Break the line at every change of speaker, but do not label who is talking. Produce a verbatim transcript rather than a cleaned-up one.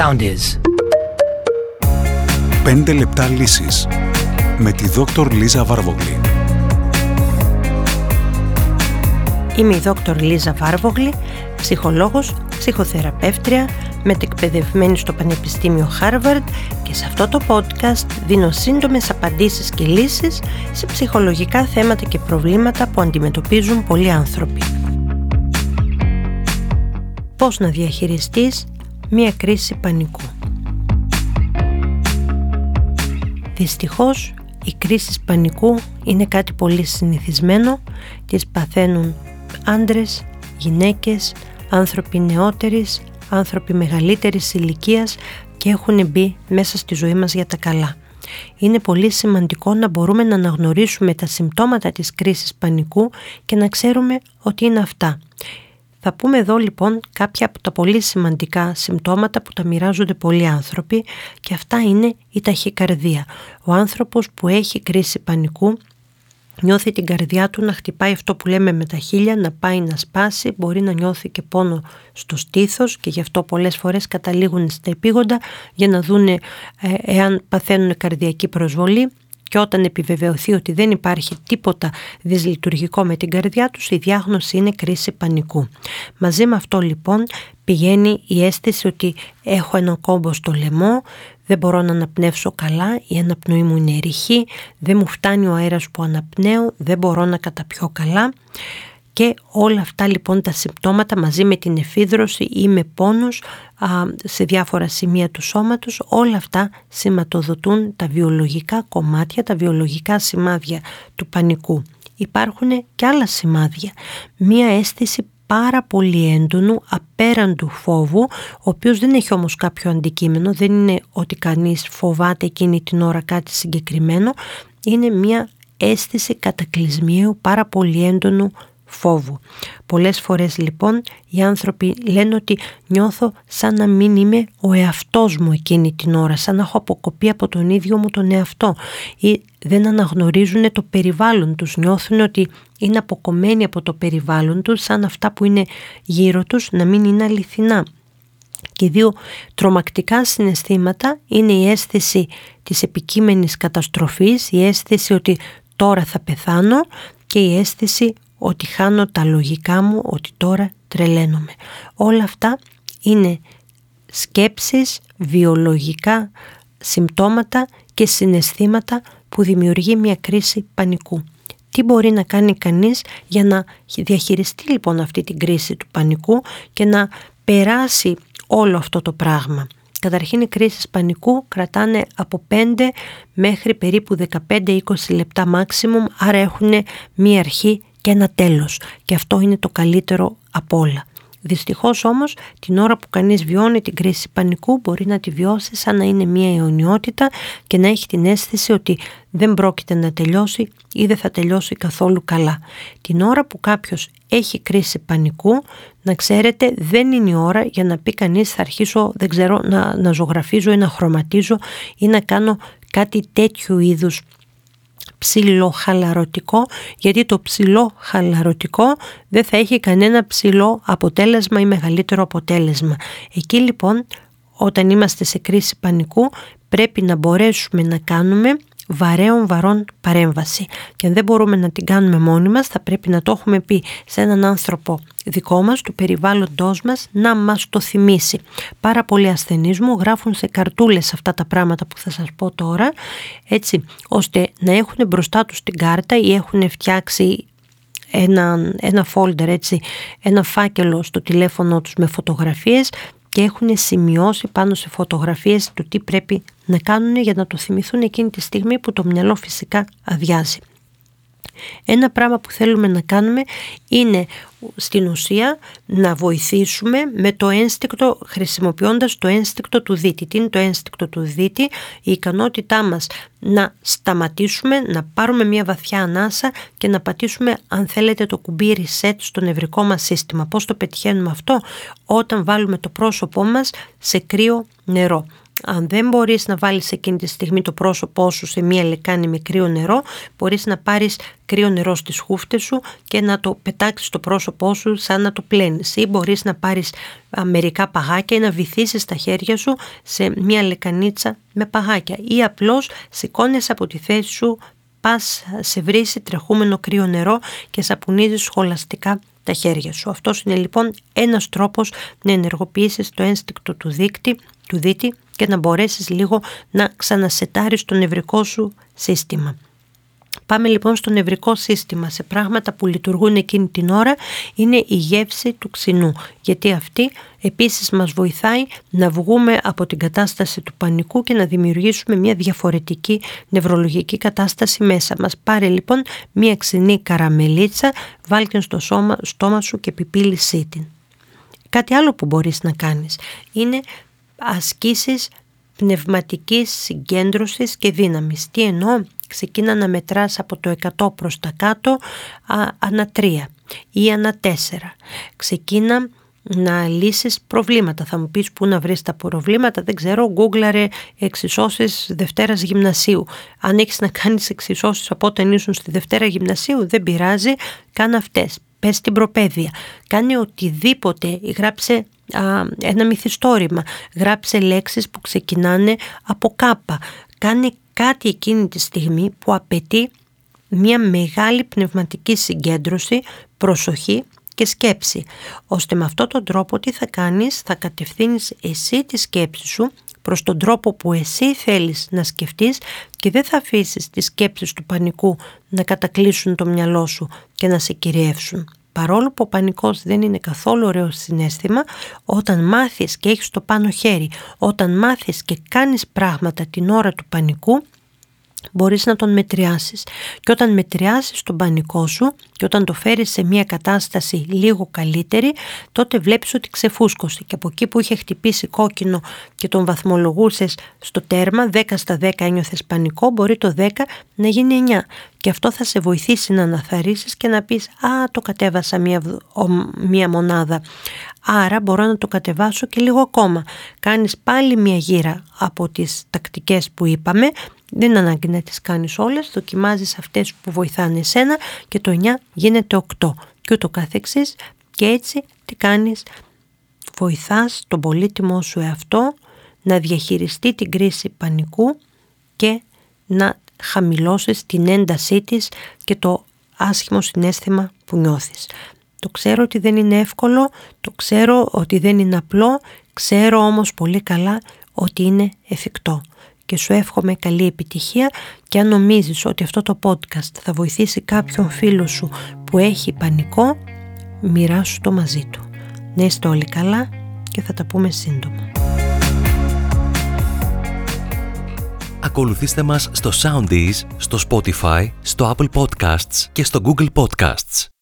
sound is.
Πέντε λεπτά λύσεις με τη δόκτωρ Λίζα Βάρβογλη.
Είμαι η δόκτωρ Λίζα Βάρβογλη, ψυχολόγος, ψυχοθεραπεύτρια, μετεκπαιδευμένη στο Πανεπιστήμιο Χάρβαρντ, και σε αυτό το podcast δίνω σύντομες απαντήσεις και λύσεις σε ψυχολογικά θέματα και προβλήματα που αντιμετωπίζουν πολλοί άνθρωποι. Πώς να διαχειριστείς μία κρίση πανικού? Δυστυχώς, οι κρίσεις πανικού είναι κάτι πολύ συνηθισμένο. Τις παθαίνουν άντρες, γυναίκες, άνθρωποι νεότερης, άνθρωποι μεγαλύτερης ηλικίας και έχουν μπει μέσα στη ζωή μας για τα καλά. Είναι πολύ σημαντικό να μπορούμε να αναγνωρίσουμε τα συμπτώματα της κρίσης πανικού και να ξέρουμε ότι είναι αυτά. Θα πούμε εδώ λοιπόν κάποια από τα πολύ σημαντικά συμπτώματα που τα μοιράζονται πολλοί άνθρωποι, και αυτά είναι η ταχυκαρδία. Ο άνθρωπος που έχει κρίση πανικού νιώθει την καρδιά του να χτυπάει, αυτό που λέμε με τα χείλια, να πάει να σπάσει, μπορεί να νιώθει και πόνο στο στήθος, και γι' αυτό πολλές φορές καταλήγουν στα επίγοντα για να δούνε ε, εάν παθαίνουν καρδιακή προσβολή. Και όταν επιβεβαιωθεί ότι δεν υπάρχει τίποτα δυσλειτουργικό με την καρδιά τους, η διάγνωση είναι κρίση πανικού. Μαζί με αυτό λοιπόν πηγαίνει η αίσθηση ότι έχω έναν κόμπο στο λαιμό, δεν μπορώ να αναπνεύσω καλά, η αναπνοή μου είναι ρηχή, δεν μου φτάνει ο αέρας που αναπνέω, δεν μπορώ να καταπιώ καλά. Και όλα αυτά λοιπόν τα συμπτώματα, μαζί με την εφίδρωση ή με πόνους α, σε διάφορα σημεία του σώματος, όλα αυτά σηματοδοτούν τα βιολογικά κομμάτια, τα βιολογικά σημάδια του πανικού. Υπάρχουν και άλλα σημάδια. Μία αίσθηση πάρα πολύ έντονου, απέραντου φόβου, ο οποίος δεν έχει όμως κάποιο αντικείμενο, δεν είναι ότι κανείς φοβάται εκείνη την ώρα κάτι συγκεκριμένο, είναι μία αίσθηση κατακλυσμιαίου πάρα πολύ έντονου φόβου. Πολλές φορές λοιπόν οι άνθρωποι λένε ότι νιώθω σαν να μην είμαι ο εαυτός μου εκείνη την ώρα, σαν να έχω αποκοπεί από τον ίδιο μου τον εαυτό, ή δεν αναγνωρίζουν το περιβάλλον τους, νιώθουν ότι είναι αποκομμένοι από το περιβάλλον τους, σαν αυτά που είναι γύρω τους να μην είναι αληθινά. Και δύο τρομακτικά συναισθήματα είναι η αίσθηση της επικείμενης καταστροφής, η αίσθηση ότι τώρα θα πεθάνω, και η αίσθηση ότι χάνω τα λογικά μου, ότι τώρα τρελαίνομαι. Όλα αυτά είναι σκέψεις, βιολογικά συμπτώματα και συναισθήματα που δημιουργεί μια κρίση πανικού. Τι μπορεί να κάνει κανείς για να διαχειριστεί λοιπόν αυτή την κρίση του πανικού και να περάσει όλο αυτό το πράγμα? Καταρχήν, οι κρίσεις πανικού κρατάνε από πέντε μέχρι περίπου δεκαπέντε με είκοσι λεπτά maximum, άρα έχουν μία αρχή και ένα τέλος, και αυτό είναι το καλύτερο από όλα. Δυστυχώς όμως, την ώρα που κανείς βιώνει την κρίση πανικού, μπορεί να τη βιώσει σαν να είναι μία αιωνιότητα και να έχει την αίσθηση ότι δεν πρόκειται να τελειώσει ή δεν θα τελειώσει καθόλου καλά. Την ώρα που κάποιος έχει κρίση πανικού, να ξέρετε, δεν είναι η ώρα για να πει κανείς θα αρχίσω, δεν ξέρω, να, να ζωγραφίζω ή να χρωματίζω ή να κάνω κάτι τέτοιου είδους ψηλό χαλαρωτικό, γιατί το ψηλό χαλαρωτικό δεν θα έχει κανένα ψηλό αποτέλεσμα ή μεγαλύτερο αποτέλεσμα. Εκεί λοιπόν, όταν είμαστε σε κρίση πανικού, πρέπει να μπορέσουμε να κάνουμε βαρέων βαρών παρέμβαση, και αν δεν μπορούμε να την κάνουμε μόνοι μας, θα πρέπει να το έχουμε πει σε έναν άνθρωπο δικό μας, του περιβάλλοντός μας, να μας το θυμίσει. Πάρα πολλοί ασθενείς μου γράφουν σε καρτούλες αυτά τα πράγματα που θα σας πω τώρα, έτσι ώστε να έχουν μπροστά τους την κάρτα, ή έχουν φτιάξει ένα, ένα folder, έτσι, ένα φάκελο στο τηλέφωνο τους με φωτογραφίες, και έχουν σημειώσει πάνω σε φωτογραφίες του τι πρέπει να κάνουν για να το θυμηθούν εκείνη τη στιγμή που το μυαλό φυσικά αδειάζει. Ένα πράγμα που θέλουμε να κάνουμε είναι στην ουσία να βοηθήσουμε με το ένστικτο, χρησιμοποιώντας το ένστικτο του δίτη. Τι είναι το ένστικτο του δίτη? Η ικανότητά μας να σταματήσουμε, να πάρουμε μια βαθιά ανάσα και να πατήσουμε, αν θέλετε, το κουμπί reset στο νευρικό μας σύστημα. Πώς το πετυχαίνουμε αυτό? Όταν βάλουμε το πρόσωπό μας σε κρύο νερό. Αν δεν μπορείς να βάλεις εκείνη τη στιγμή το πρόσωπό σου σε μία λεκάνη με κρύο νερό, μπορείς να πάρεις κρύο νερό στις χούφτες σου και να το πετάξεις στο πρόσωπό σου σαν να το πλένεις. Ή μπορείς να πάρεις μερικά παγάκια ή να βυθίσεις τα χέρια σου σε μία λεκανίτσα με παγάκια. Ή απλώς σηκώνεσαι από τη θέση σου, πας σε βρύση τρεχούμενο κρύο νερό και σαπουνίζεις σχολαστικά τα χέρια σου. Αυτός είναι λοιπόν ένας τρόπος να ενεργοποιήσεις το ένστικτο του δείκτη, του δίτη και να μπορέσεις λίγο να ξανασετάρεις το νευρικό σου σύστημα. Πάμε λοιπόν στο νευρικό σύστημα. Σε πράγματα που λειτουργούν εκείνη την ώρα είναι η γεύση του ξυνού, γιατί αυτή επίσης μας βοηθάει να βγούμε από την κατάσταση του πανικού και να δημιουργήσουμε μια διαφορετική νευρολογική κατάσταση μέσα μας. Πάρε λοιπόν μια ξυνή καραμελίτσα, βάλ' την στο σώμα, στόμα σου και πιπίλησή την. Κάτι άλλο που μπορείς να κάνεις είναι ασκήσεις πνευματικής συγκέντρωσης και δύναμης. Τι εννοώ? Ξεκίνα να μετράς από το εκατό προς τα κάτω α, ανά τρία ή ανά τέσσερα. Ξεκίνα να λύσεις προβλήματα. Θα μου πεις πού να βρεις τα προβλήματα, δεν ξέρω, γκούγκλαρε εξισώσεις Δευτέρας Γυμνασίου. Αν έχεις να κάνεις εξισώσεις από όταν ήσουν στη Δευτέρα Γυμνασίου, δεν πειράζει, κάνε αυτές. Πες στην προπαίδεια, κάνε οτιδήποτε, γράψε α, ένα μυθιστόρημα, γράψε λέξεις που ξεκινάνε από κάπα, κάνε κάτι εκείνη τη στιγμή που απαιτεί μια μεγάλη πνευματική συγκέντρωση, προσοχή και σκέψη, ώστε με αυτόν τον τρόπο τι θα κάνεις? Θα κατευθύνεις εσύ τη σκέψη σου προς τον τρόπο που εσύ θέλεις να σκεφτείς και δεν θα αφήσεις τις σκέψεις του πανικού να κατακλείσουν το μυαλό σου και να σε κυριεύσουν. Παρόλο που ο πανικός δεν είναι καθόλου ωραίο συναίσθημα, όταν μάθεις και έχεις το πάνω χέρι, όταν μάθεις και κάνεις πράγματα την ώρα του πανικού, μπορείς να τον μετριάσεις. Και όταν μετριάσεις τον πανικό σου και όταν το φέρεις σε μια κατάσταση λίγο καλύτερη, τότε βλέπεις ότι ξεφούσκωσε και από εκεί που είχε χτυπήσει κόκκινο και τον βαθμολογούσες στο τέρμα, δέκα στα δέκα ένιωθες πανικό, μπορεί το δέκα να γίνει εννιά. Και αυτό θα σε βοηθήσει να αναθαρρύσεις και να πεις «Α, το κατέβασα μία, μία μονάδα, άρα μπορώ να το κατεβάσω και λίγο ακόμα». Κάνεις πάλι μία γύρα από τις τακτικές που είπαμε, δεν είναι ανάγκη να τις κάνεις όλες, δοκιμάζεις αυτές που βοηθάνε εσένα και το εννιά γίνεται οκτώ και ούτω καθεξής. Και έτσι τι κάνεις? Βοηθάς τον πολύτιμό σου εαυτό να διαχειριστεί την κρίση πανικού και να χαμηλώσεις την έντασή της και το άσχημο συναίσθημα που νιώθεις. Το ξέρω ότι δεν είναι εύκολο, το ξέρω ότι δεν είναι απλό, ξέρω όμως πολύ καλά ότι είναι εφικτό. Και σου εύχομαι καλή επιτυχία και αν νομίζεις ότι αυτό το podcast θα βοηθήσει κάποιον φίλο σου που έχει πανικό, μοιράσου το μαζί του. Να είστε όλοι καλά και θα τα πούμε σύντομα.
Ακολουθήστε μας στο Soundees, στο Spotify, στο Apple Podcasts και στο Google Podcasts.